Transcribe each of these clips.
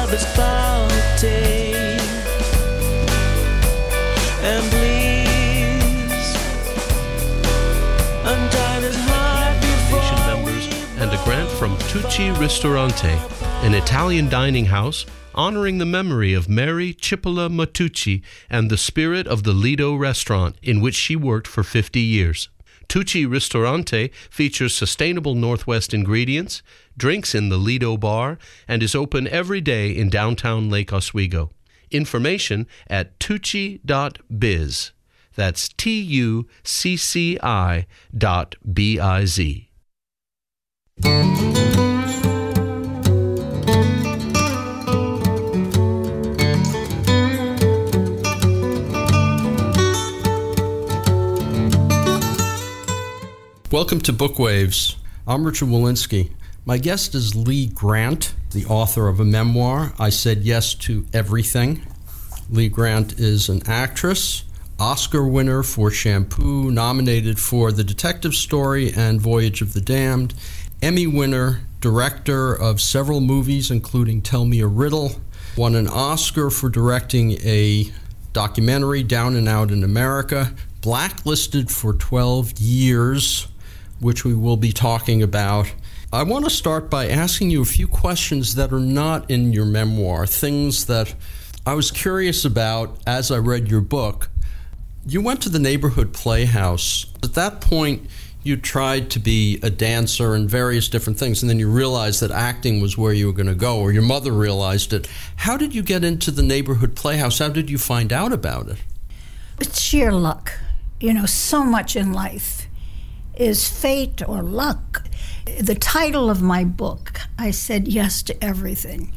of its bounty. And please untie this heart before members and a grant from Tucci Ristorante, an Italian dining house honoring the memory of Mary Cipolla Matucci and the spirit of the Lido restaurant in which she worked for 50 years. Tucci Ristorante features sustainable Northwest ingredients, drinks in the Lido bar, and is open every day in downtown Lake Oswego. Information at tucci.biz. That's TUCCI.biz. Welcome to Bookwaves. I'm Richard Walensky. My guest is Lee Grant, the author of a memoir, I Said Yes to Everything. Lee Grant is an actress, Oscar winner for Shampoo, nominated for The Detective Story and Voyage of the Damned, Emmy winner, director of several movies, including Tell Me a Riddle, won an Oscar for directing a documentary, Down and Out in America, blacklisted for 12 years, which we will be talking about. I want to start by asking you a few questions that are not in your memoir, things that I was curious about as I read your book. You went to the neighborhood playhouse. At that point, you tried to be a dancer and various different things, and then you realized that acting was where you were going to go, or your mother realized it. How did you get into the neighborhood playhouse? How did you find out about it? It's sheer luck. You know, so much in life is fate or luck. The title of my book, I Said Yes to Everything,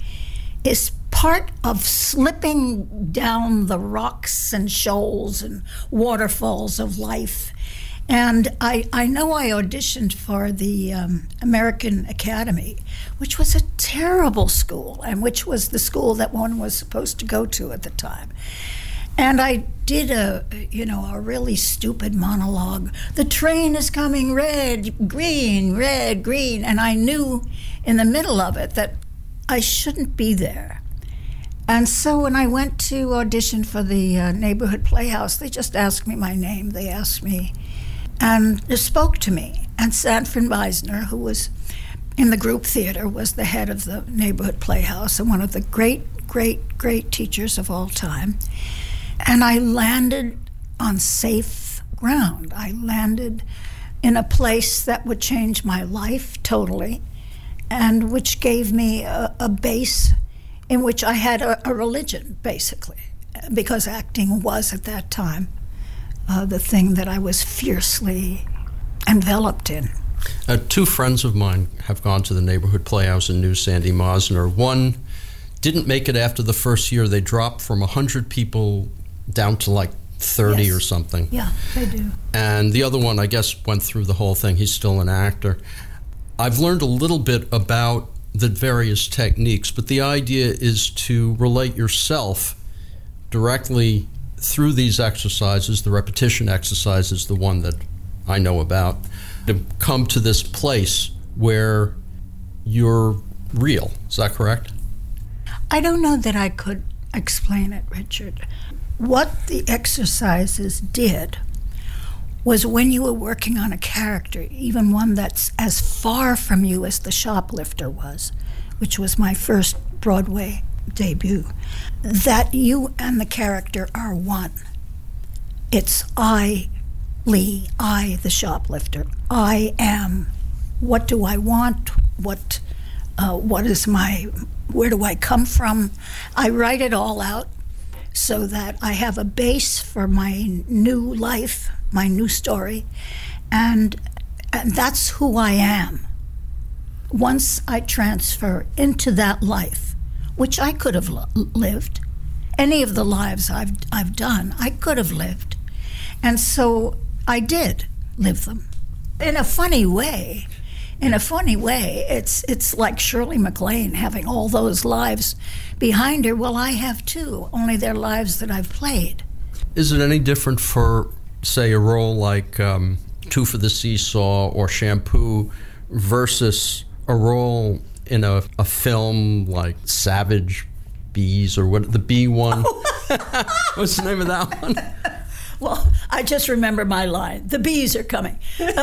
is part of slipping down the rocks and shoals and waterfalls of life. And I know I auditioned for the American Academy, which was a terrible school, and which was the school that one was supposed to go to at the time. And I did a really stupid monologue. The train is coming, red, green, and I knew in the middle of it that I shouldn't be there. And so when I went to audition for the neighborhood playhouse, they just asked me my name. They asked me and spoke to me. And Sanford Meisner, who was in the group theater, was the head of the neighborhood playhouse and one of the great teachers of all time. And I landed on safe ground. I landed in a place that would change my life totally, and which gave me a base in which I had a religion, basically, because acting was, at that time, the thing that I was fiercely enveloped in. Two friends of mine have gone to the neighborhood playhouse and knew Sandy Meisner. One didn't make it after the first year. They dropped from 100 people down to like 30 yes. or something. Yeah, they do. And the other one, I guess, went through the whole thing. He's still an actor. I've learned a little bit about the various techniques, but the idea is to relate yourself directly through these exercises. The repetition exercise is the one that I know about, to come to this place where you're real. Is that correct? I don't know that I could explain it, Richard. What the exercises did was, when you were working on a character, even one that's as far from you as the shoplifter was, which was my first Broadway debut, that you and the character are one. It's I, Lee, I, the shoplifter. I am. What do I want? What is my, where do I come from? I write it all out so that I have a base for my new life, my new story, and that's who I am. Once I transfer into that life, which I could have lived, any of the lives I've done, I could have lived. And so I did live them. In a funny way, it's like Shirley MacLaine having all those lives behind her. Well, I have too, only they're lives that I've played. Is it any different for, say, a role like Two for the Seesaw or Shampoo versus a role in a film like Savage Bees or what, the bee one. What's the name of that one? Well, I just remember my line. The bees are coming.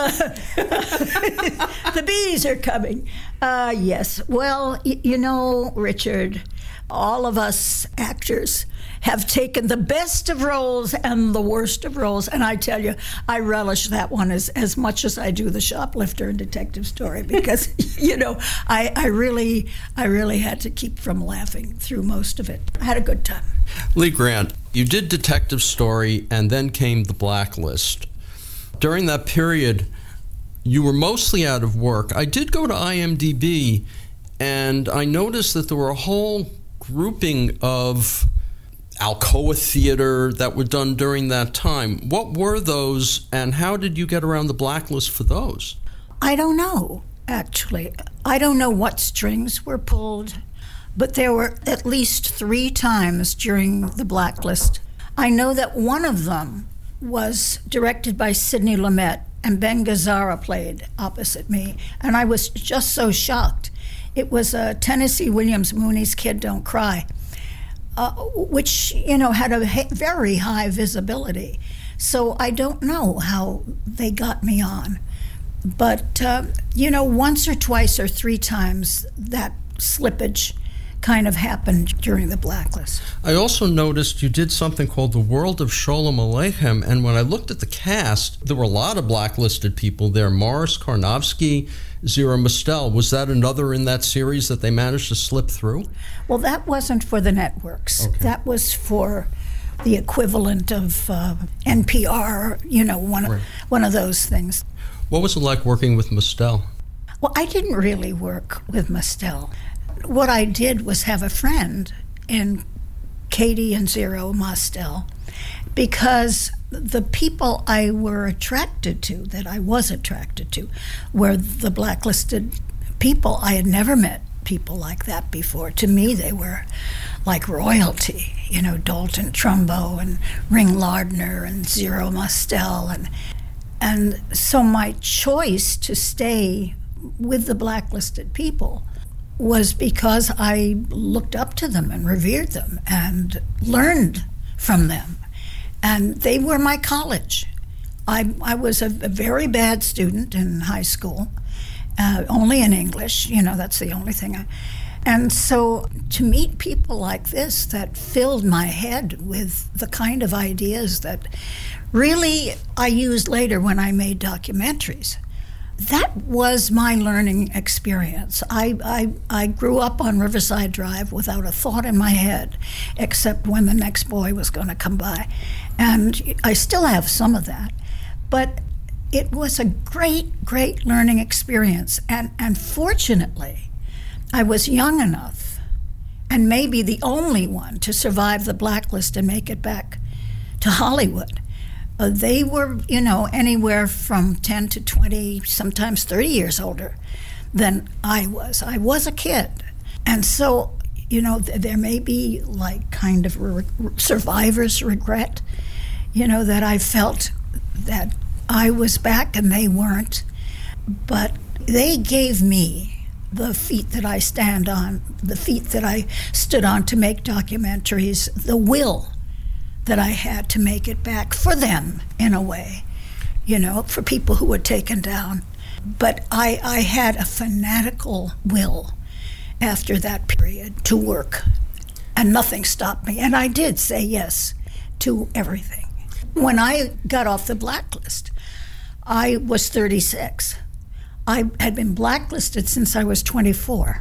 The bees are coming. Yes. Well, you know, Richard, all of us actors have taken the best of roles and the worst of roles. And I tell you, I relish that one as much as I do the shoplifter in Detective Story because, you know, I really had to keep from laughing through most of it. I had a good time. Lee Grant, you did Detective Story and then came The Blacklist. During that period, you were mostly out of work. I did go to IMDb and I noticed that there were a whole grouping of Alcoa Theater that were done during that time. What were those, and how did you get around the blacklist for those? I don't know, actually. I don't know what strings were pulled, but there were at least 3 times during the blacklist. I know that one of them was directed by Sidney Lumet, and Ben Gazzara played opposite me, and I was just so shocked. It was Tennessee Williams Mooney's Kid Don't Cry, which, you know, had a very high visibility. So I don't know how they got me on. But, you know, once or twice or 3 times that slippage kind of happened during the blacklist. I also noticed you did something called The World of Sholem Aleichem, and when I looked at the cast, there were a lot of blacklisted people there. Morris Karnofsky, Zero Mostel. Was that another in that series that they managed to slip through? Well, that wasn't for the networks. Okay. That was for the equivalent of NPR, you know, one of those things. What was it like working with Mostel? Well, I didn't really work with Mostel. What I did was have a friend in Katie and Zero Mostel, because the people I was attracted to, were the blacklisted people. I had never met people like that before. To me, they were like royalty, you know, Dalton Trumbo and Ring Lardner and Zero Mostel. And so my choice to stay with the blacklisted people was because I looked up to them and revered them and learned from them. And they were my college. I was a very bad student in high school, only in English, you know, that's the only thing. And so to meet people like this that filled my head with the kind of ideas that really I used later when I made documentaries, that was my learning experience. I grew up on Riverside Drive without a thought in my head, except when the next boy was going to come by. And I still have some of that. But it was a great, great learning experience. And fortunately, I was young enough, and maybe the only one, to survive the blacklist and make it back to Hollywood. They were, you know, anywhere from 10 to 20, sometimes 30 years older than I was. I was a kid. And so, you know, there may be like kind of survivor's regret, you know, that I felt that I was back and they weren't. But they gave me the feet that I stand on, the feet that I stood on to make documentaries, the will that I had to make it back for them, in a way, you know, for people who were taken down. But I had a fanatical will after that period to work, and nothing stopped me. And I did say yes to everything. When I got off the blacklist, I was 36. I had been blacklisted since I was 24.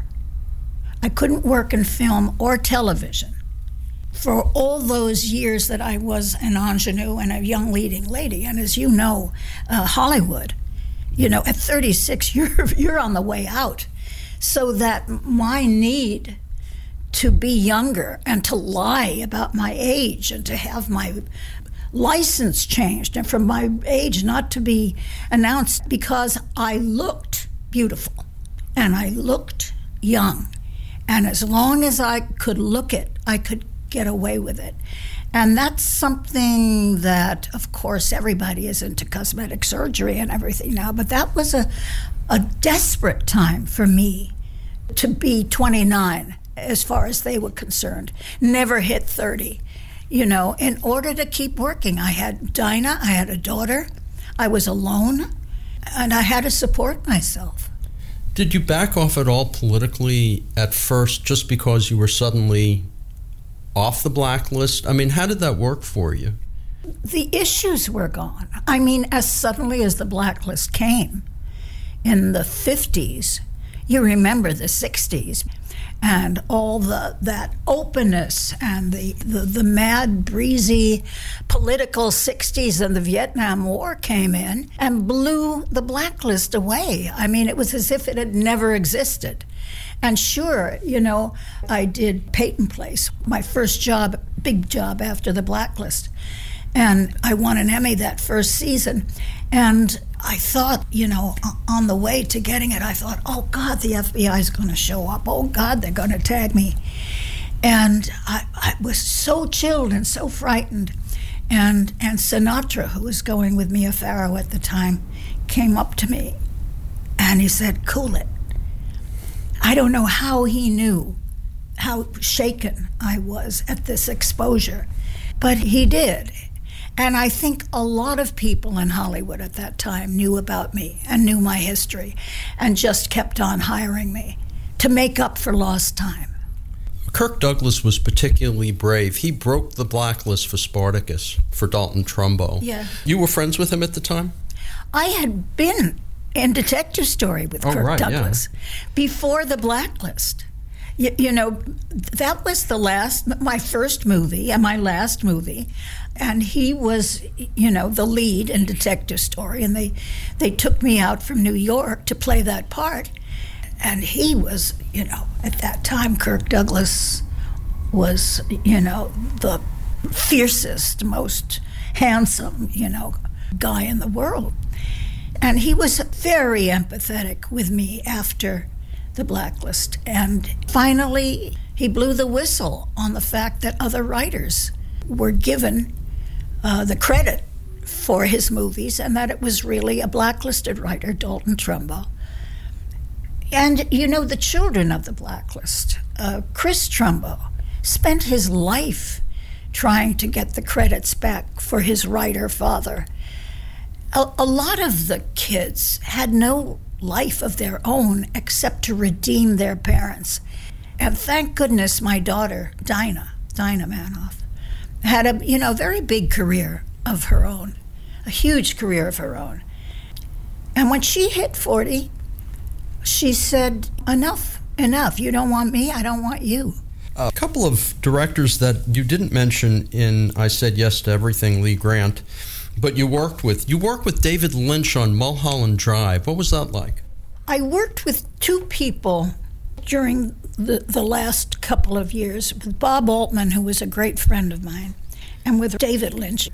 I couldn't work in film or television for all those years that I was an ingenue and a young leading lady. And as you know, Hollywood, you know, at 36, you're on the way out. So that my need to be younger and to lie about my age and to have my license changed and from my age not to be announced because I looked beautiful and I looked young. And as long as I could look it, I could get away with it. And that's something that, of course, everybody is into cosmetic surgery and everything now, but that was a desperate time for me to be 29 as far as they were concerned. Never hit 30. You know, in order to keep working, I had Dinah, I had a daughter, I was alone, and I had to support myself. Did you back off at all politically at first just because you were suddenly off the blacklist? I mean, how did that work for you? The issues were gone. I mean, as suddenly as the blacklist came in the 50s, you remember the 60s, and all that openness and the mad, breezy political 60s, and the Vietnam War came in and blew the blacklist away. I mean, it was as if it had never existed. And sure, you know, I did Peyton Place, my first job, big job after the blacklist. And I won an Emmy that first season. And I thought, you know, on the way to getting it, I thought, oh, God, the FBI is going to show up. Oh, God, they're going to tag me. And I was so chilled and so frightened. And Sinatra, who was going with Mia Farrow at the time, came up to me. And he said, cool it. I don't know how he knew how shaken I was at this exposure, but he did. And I think a lot of people in Hollywood at that time knew about me and knew my history and just kept on hiring me to make up for lost time. Kirk Douglas was particularly brave. He broke the blacklist for Spartacus, for Dalton Trumbo. Yeah. You were friends with him at the time? I had been in Detective Story with Kirk Douglas before the blacklist. You know, that was my first movie and my last movie. And he was, you know, the lead in Detective Story. And they took me out from New York to play that part. And he was, you know, at that time, Kirk Douglas was, you know, the fiercest, most handsome, you know, guy in the world. And he was very empathetic with me after the blacklist. And finally, he blew the whistle on the fact that other writers were given the credit for his movies and that it was really a blacklisted writer, Dalton Trumbo. And, you know, the children of the blacklist, Chris Trumbo, spent his life trying to get the credits back for his writer father. A lot of the kids had no life of their own except to redeem their parents. And thank goodness my daughter, Dinah Manoff, had a, you know, very big career of her own, a huge career of her own. And when she hit 40, she said, enough. You don't want me, I don't want you. A couple of directors that you didn't mention in I Said Yes to Everything, Lee Grant, but you worked with David Lynch on Mulholland Drive. What was that like? I worked with two people during the last couple of years, with Bob Altman, who was a great friend of mine, and with David Lynch.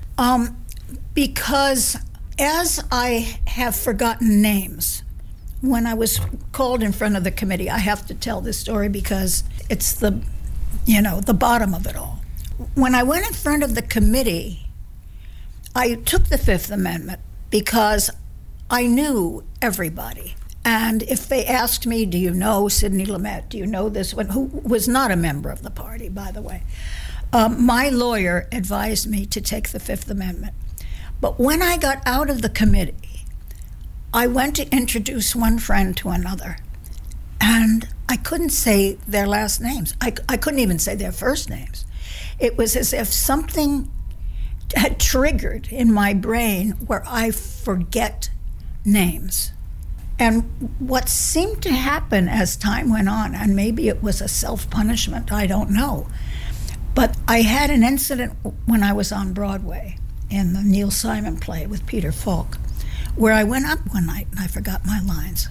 Because as I have forgotten names, when I was called in front of the committee, I have to tell this story because it's the bottom of it all. When I went in front of the committee, I took the Fifth Amendment because I knew everybody. And if they asked me, do you know Sidney Lumet? Do you know this one? Who was not a member of the party, by the way. My lawyer advised me to take the Fifth Amendment. But when I got out of the committee, I went to introduce one friend to another. And I couldn't say their last names. I couldn't even say their first names. It was as if something had triggered in my brain where I forget names. And what seemed to happen as time went on, and maybe it was a self-punishment, I don't know, but I had an incident when I was on Broadway in the Neil Simon play with Peter Falk, where I went up one night and I forgot my lines.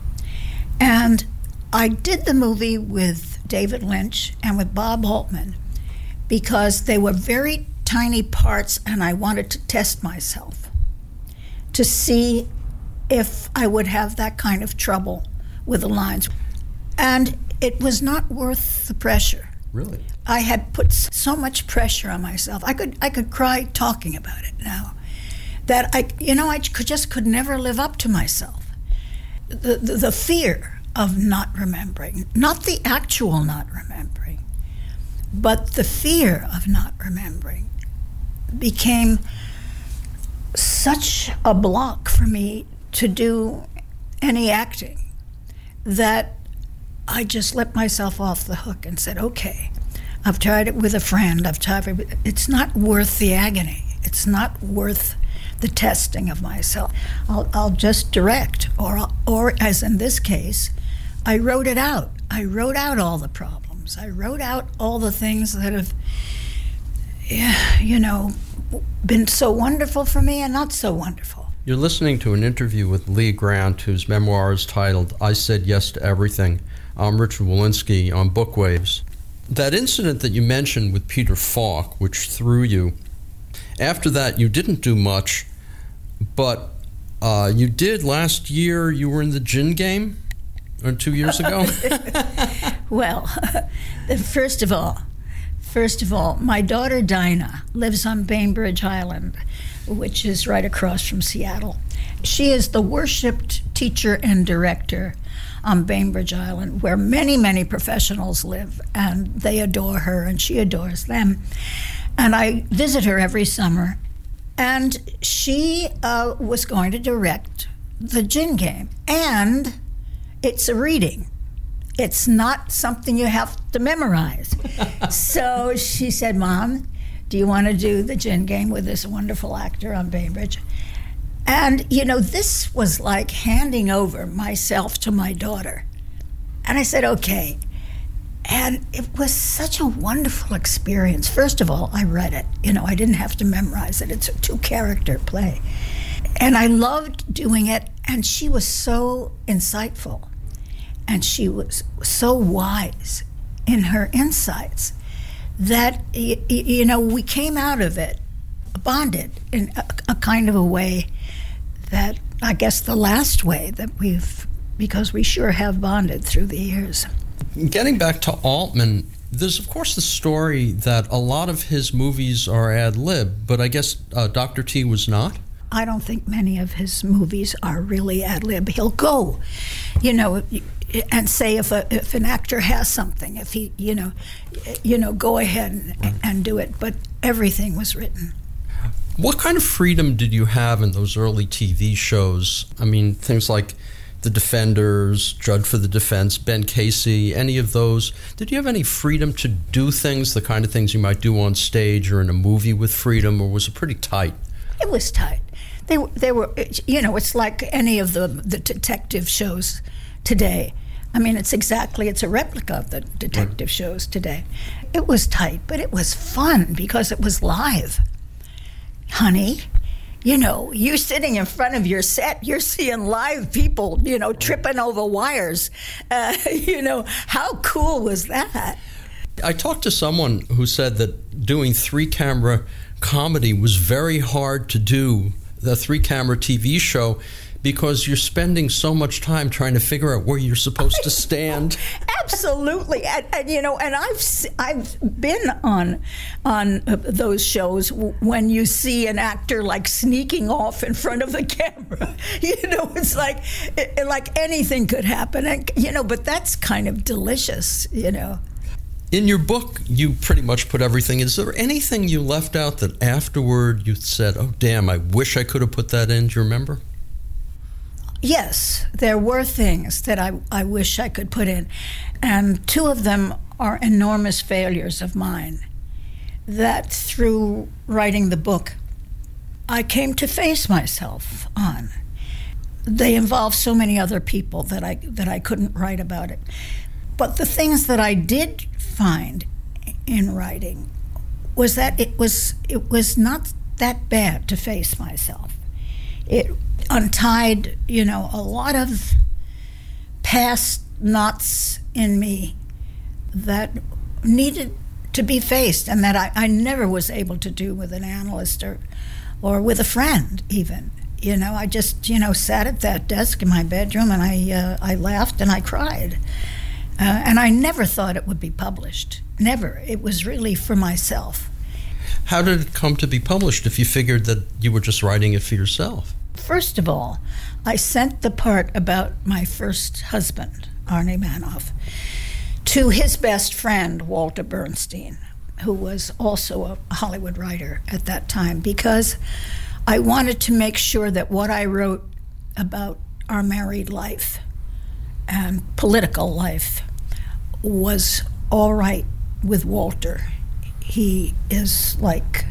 And I did the movie with David Lynch and with Bob Altman because they were very tiny parts and I wanted to test myself to see if I would have that kind of trouble with the lines. And it was not worth the pressure. Really? I had put so much pressure on myself. I could cry talking about it now. That I just could never live up to myself. The fear of not remembering, not the actual not remembering, but the fear of not remembering became such a block for me to do any acting that I just let myself off the hook and said, okay, I've tried it with a friend, it's not worth the agony. It's not worth the testing of myself. I'll just direct, or as in this case, I wrote it out. I wrote out all the problems. I wrote out all the things that have, been so wonderful for me and not so wonderful. You're listening to an interview with Lee Grant, whose memoir is titled I Said Yes to Everything. I'm Richard Wolinski on Bookwaves. That incident that you mentioned with Peter Falk, which threw you, after that you didn't do much, but you did last year. You were in the gin game, or 2 years ago? Well, first of all, my daughter Dinah lives on Bainbridge Island, which is right across from Seattle. She is the worshipped teacher and director on Bainbridge Island, where many, many professionals live, and they adore her, and she adores them. And I visit her every summer, and she was going to direct the gin game, and it's a reading. It's not something you have to memorize. So she said, Mom, do you want to do the gin game with this wonderful actor on Bainbridge? And, this was like handing over myself to my daughter. And I said, okay. And it was such a wonderful experience. First of all, I read it. I didn't have to memorize it. It's a 2-character play. And I loved doing it. And she was so insightful. And she was so wise in her insights that, we came out of it bonded in a kind of a way that I guess the last way that because we sure have bonded through the years. Getting back to Altman, there's of course the story that a lot of his movies are ad lib, but I guess Dr. T was not? I don't think many of his movies are really ad lib. He'll go, and say if an actor has something, if he, go ahead and do it. But everything was written. What kind of freedom did you have in those early TV shows? I mean, things like The Defenders, Judge for the Defense, Ben Casey, any of those. Did you have any freedom to do things, the kind of things you might do on stage or in a movie with freedom, or was it pretty tight? It was tight. They were, it's like any of the detective shows today. I mean, it's a replica of the detective shows today. It was tight, but it was fun because it was live. Honey, you're sitting in front of your set, you're seeing live people, tripping over wires. How cool was that? I talked to someone who said that doing 3-camera comedy was very hard to do, the 3-camera TV show, because you're spending so much time trying to figure out where you're supposed to stand. Absolutely, and I've been on those shows when you see an actor like sneaking off in front of the camera. It's like anything could happen, and but that's kind of delicious. In your book, you pretty much put everything. Is there anything you left out that afterward you said, "Oh, damn, I wish I could have put that in"? Do you remember? Yes, there were things that I wish I could put in, and 2 of them are enormous failures of mine that through writing the book I came to face myself on. They involve so many other people that I couldn't write about it. But the things that I did find in writing was that it was not that bad to face myself. It untied, a lot of past knots in me that needed to be faced, and that I never was able to do with an analyst or with a friend even. I just, sat at that desk in my bedroom and I laughed and I cried. And I never thought it would be published. Never. It was really for myself. How did it come to be published if you figured that you were just writing it for yourself? First of all, I sent the part about my first husband, Arnie Manoff, to his best friend, Walter Bernstein, who was also a Hollywood writer at that time, because I wanted to make sure that what I wrote about our married life and political life was all right with Walter. He is like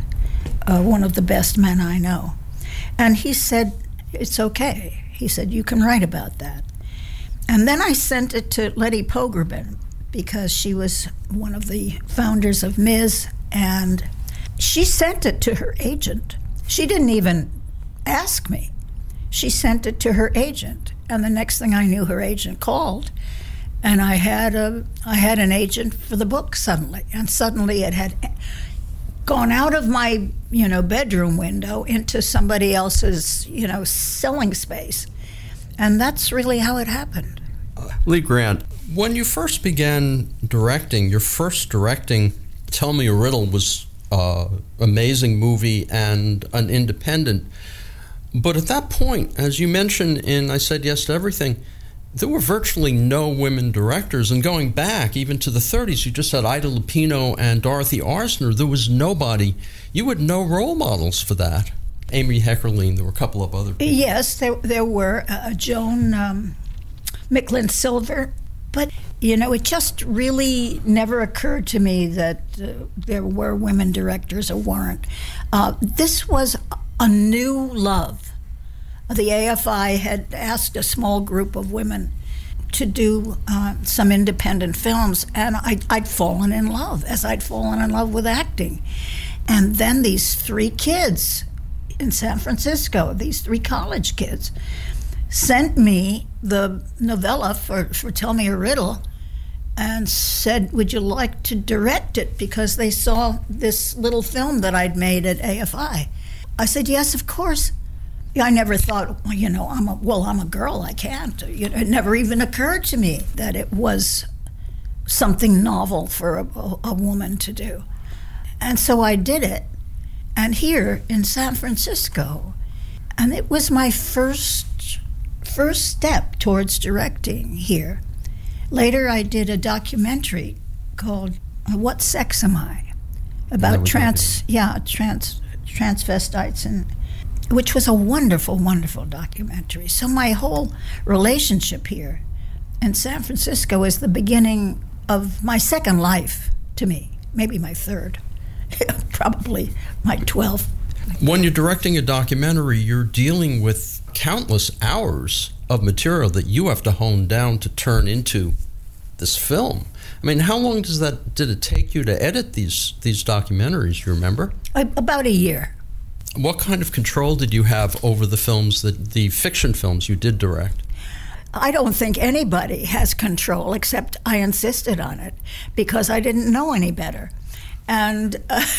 one of the best men I know. And he said, it's okay. He said, you can write about that. And then I sent it to Letty Pogrebin, because she was one of the founders of Ms., and she sent it to her agent. She didn't even ask me. She sent it to her agent, and the next thing I knew, her agent called, and I had an agent for the book suddenly, and suddenly it had gone out of my bedroom window into somebody else's selling space, and that's really how it happened. Lee Grant, when you first began directing, your first directing, Tell Me a Riddle, was an amazing movie and an independent. But at that point, as you mentioned in I Said Yes to Everything, there were virtually no women directors. And going back even to the 30s, you just had Ida Lupino and Dorothy Arzner. There was nobody. You had no role models for that. Amy Heckerling, there were a couple of other people. Yes, there were Joan Micklin Silver. But, it just really never occurred to me that there were women directors or weren't. This was a new love. The AFI had asked a small group of women to do some independent films, and I'd fallen in love, as I'd fallen in love with acting. And then these 3 kids in San Francisco, these 3 college kids, sent me the novella for Tell Me a Riddle and said, would you like to direct it, because they saw this little film that I'd made at AFI. I said, yes, of course. I never thought, I'm a girl, I can't. It never even occurred to me that it was something novel for a woman to do. And so I did it. And here in San Francisco, and it was my first step towards directing here. Later, I did a documentary called What Sex Am I? About transvestites, and which was a wonderful, wonderful documentary. So my whole relationship here in San Francisco is the beginning of my second life to me, maybe my third, probably my 12th. When you're directing a documentary, you're dealing with countless hours of material that you have to hone down to turn into this film. I mean, how long did it take you to edit these documentaries, you remember? About a year. What kind of control did you have over the films, the fiction films you did direct? I don't think anybody has control, except I insisted on it because I didn't know any better. And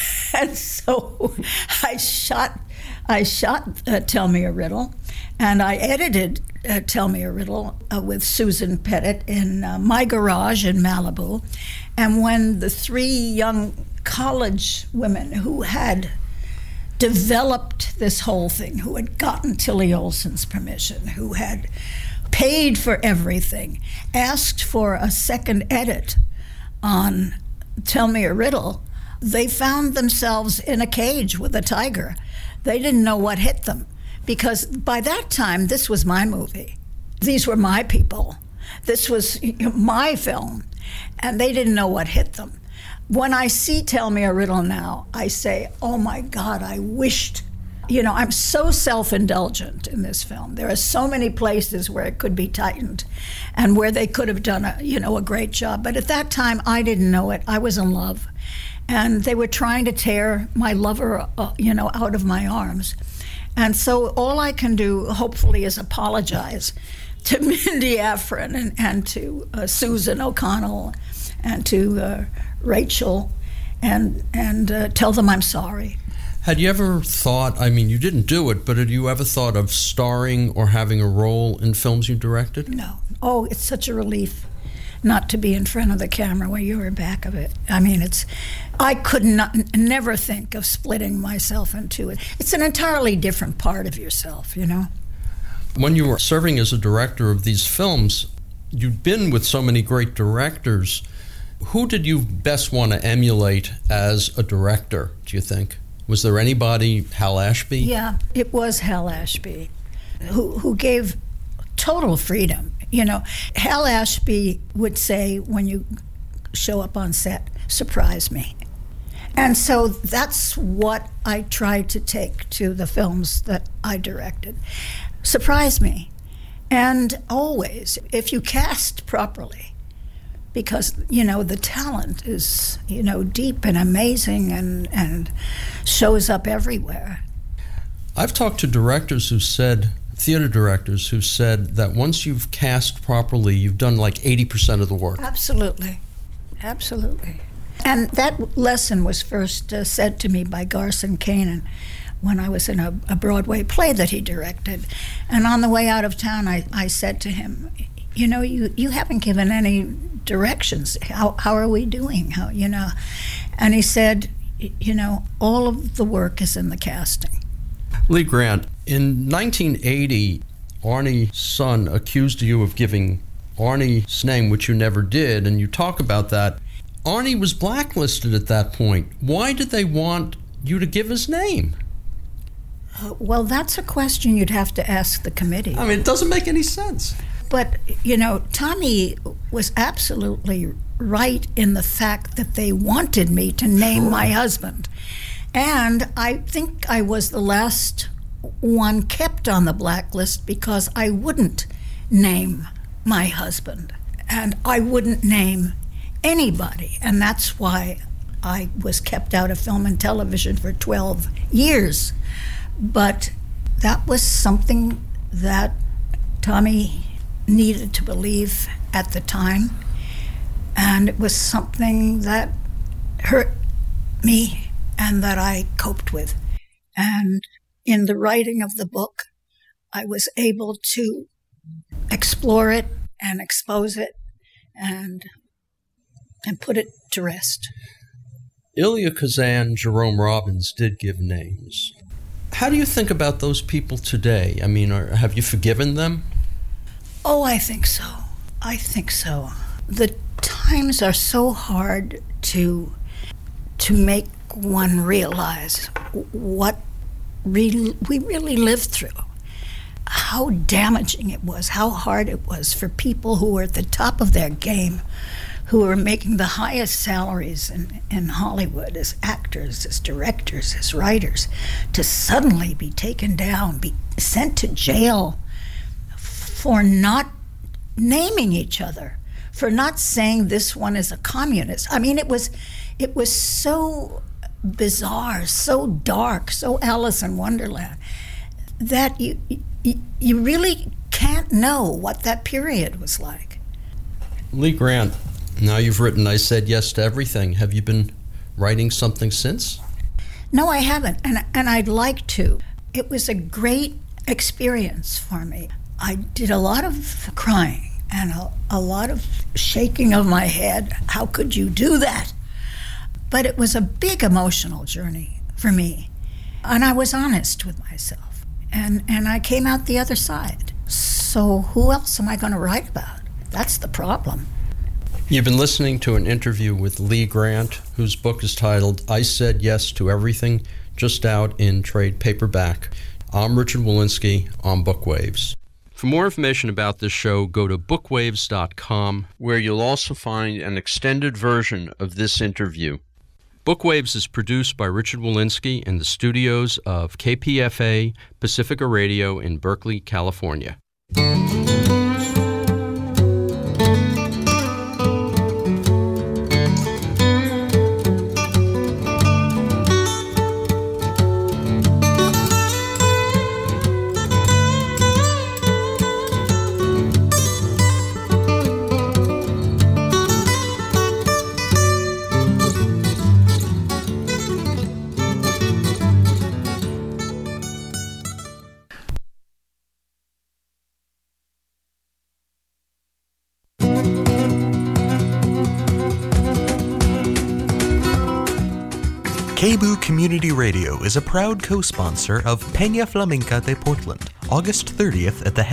so I shot Tell Me a Riddle, and I edited Tell Me a Riddle with Susan Pettit in my garage in Malibu. And when the 3 young college women who had developed this whole thing, who had gotten Tilly Olsen's permission, who had paid for everything, asked for a second edit on Tell Me a Riddle, they found themselves in a cage with a tiger. They didn't know what hit them, because by that time, this was my movie. These were my people. This was my film, and they didn't know what hit them. When I see Tell Me a Riddle now, I say, oh my God, I wished, I'm so self-indulgent in this film. There are so many places where it could be tightened and where they could have done a great job. But at that time, I didn't know it. I was in love. And they were trying to tear my lover, out of my arms. And so all I can do, hopefully, is apologize to Mindy Afrin and to Susan O'Connell and to Rachel and tell them I'm sorry. Had you ever thought, you didn't do it, but had you ever thought of starring or having a role in films you directed? No. Oh, it's such a relief not to be in front of the camera when you're in back of it. I could never think of splitting myself into it. It's an entirely different part of yourself, When you were serving as a director of these films, You've been with so many great directors. Who did you best want to emulate as a director, do you think? Was there anybody, Hal Ashby? Yeah, it was Hal Ashby, who gave total freedom. You know, Hal Ashby would say, when you show up on set, surprise me. And so that's what I tried to take to the films that I directed. Surprise me. And always, if you cast properly, because, you know, the talent is, you know, deep and amazing and shows up everywhere. I've talked to directors who said, theater directors who said that once you've cast properly, you've done like 80% of the work. Absolutely. Absolutely. And that lesson was first said to me by Garson Kanin when I was in a Broadway play that he directed. And on the way out of town, I said to him, you know, you haven't given any directions. How are we doing? How, you know? And he said, you know, all of the work is in the casting. Lee Grant, in 1980, Arnie's son accused you of giving Arnie's name, which you never did, and you talk about that. Arnie was blacklisted at that point. Why did they want you to give his name? Well, that's a question you'd have to ask the committee. I mean, it doesn't make any sense. But, you know, Tommy was absolutely right in the fact that they wanted me to name my husband. And I think I was the last one kept on the blacklist because I wouldn't name my husband. And I wouldn't name anybody. And that's why I was kept out of film and television for 12 years. But that was something that Tommy needed to believe at the time. And it was something that hurt me and that I coped with. And in the writing of the book, I was able to explore it and expose it and put it to rest. Elia Kazan, Jerome Robbins did give names. How do you think about those people today? I mean, have you forgiven them? Oh, I think so. I think so. The times are so hard to make one realize what we really lived through. How damaging it was, how hard it was for people who were at the top of their game, who were making the highest salaries in Hollywood as actors, as directors, as writers, to suddenly be taken down, be sent to jail for not naming each other, for not saying this one is a communist. I mean, it was so bizarre, so dark, so Alice in Wonderland, that you really can't know what that period was like. Lee Grant, now you've written I Said Yes to Everything. Have you been writing something since? No, I haven't, and I'd like to. It was a great experience for me. I did a lot of crying and a lot of shaking of my head. How could you do that? But it was a big emotional journey for me. And I was honest with myself. And I came out the other side. So who else am I going to write about? That's the problem. You've been listening to an interview with Lee Grant, whose book is titled I Said Yes to Everything, just out in trade paperback. I'm Richard Wolinsky on Bookwaves. For more information about this show, go to bookwaves.com, where you'll also find an extended version of this interview. Bookwaves is produced by Richard Wolinsky in the studios of KPFA Pacifica Radio in Berkeley, California. KBOO Community Radio is a proud co-sponsor of Peña Flamenca de Portland, August 30th at the